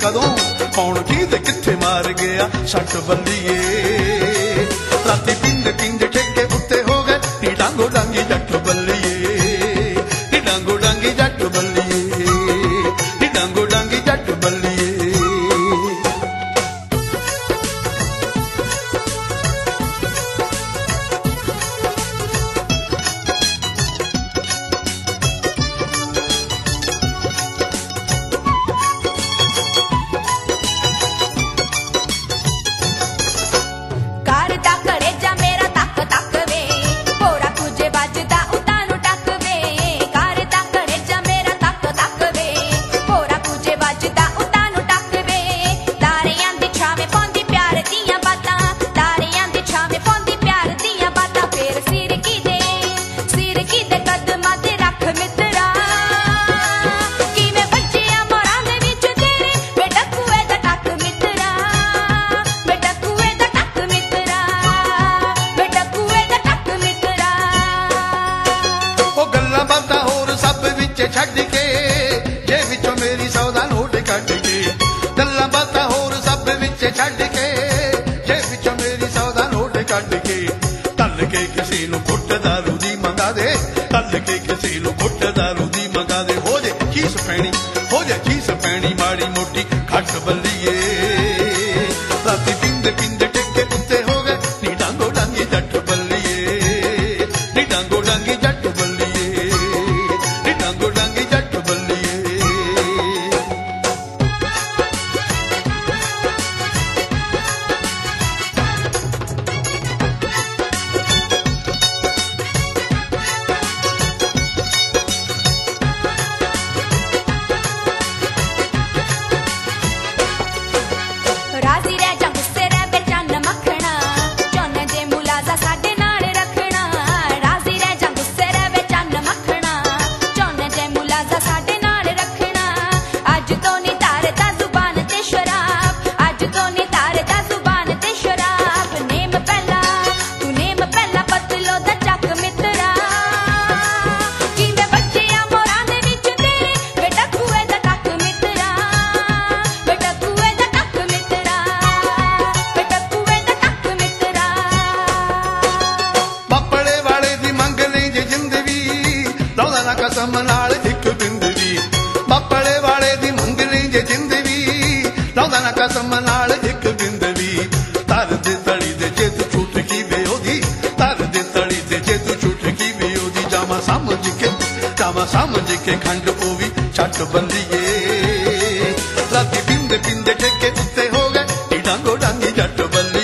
कदों कौन की दे किथे मार गया सट बल्लिए राती पिंड पिंड ठेके उत्ते हो गए नी डांगो डांगी जट बल्लिए नी डांगो डांगी जट बल्लिए नी डांगो डांगी जट बल्लिए छड़ के जे विचों मेरी सौदा नोट कट के गल्लां बातां होर सब विच छड़ के जे विचों मेरी सौदा नोट कट के तल के किसी नूं घुट दारू दी मंगा दे तल के किसी नूं घुट दारू दी मंगा दे हो जे चीस पैनी माड़ी मोटी घट बल्लिए राती पिंड पिंड टेके उत्ते हो गए नी डांगो डांगी जट बल्लिए नी डांगो डांगी जट बल्लिए नी डांगो डांगी जट बल्लिए राजी रह जा गुस्से रह बेचैन मखना चौने जे मुलाजा साडे नाल रखना राजी रह जा गुस्से रह बेचैन मखना चौने जे मुलाजा साडे नाल रखना अज तो नी तारदा जुबान ते शराब अज तो नी तारदा जुबान ते शराब नेम पहला पतलो दा चक मित्रा किंदे बच्चियां मोरां दे विच तेरे बेटा कुए दा टक मित्रा बेटा कुए दा टक मित्रा बेटा कुए दा टक मित्रा पापड़े वाले दी मंग ले जे जिंदगी लौदा ना कसम नाल इक बिंदवी पापड़े वाले दी मंग ले जे जिंदगी लौदा ना कसम नाल इक बिंदवी तर दे तली दे जे तू छूट की बेओदी तर दे तली दे जे तू छूट की बेओदी जामा समझ के खंड ओवी छट बंदिए राती पिंड पिंड ठेके उत्ते हो गए नी डांगो डांगी जट बल्लिए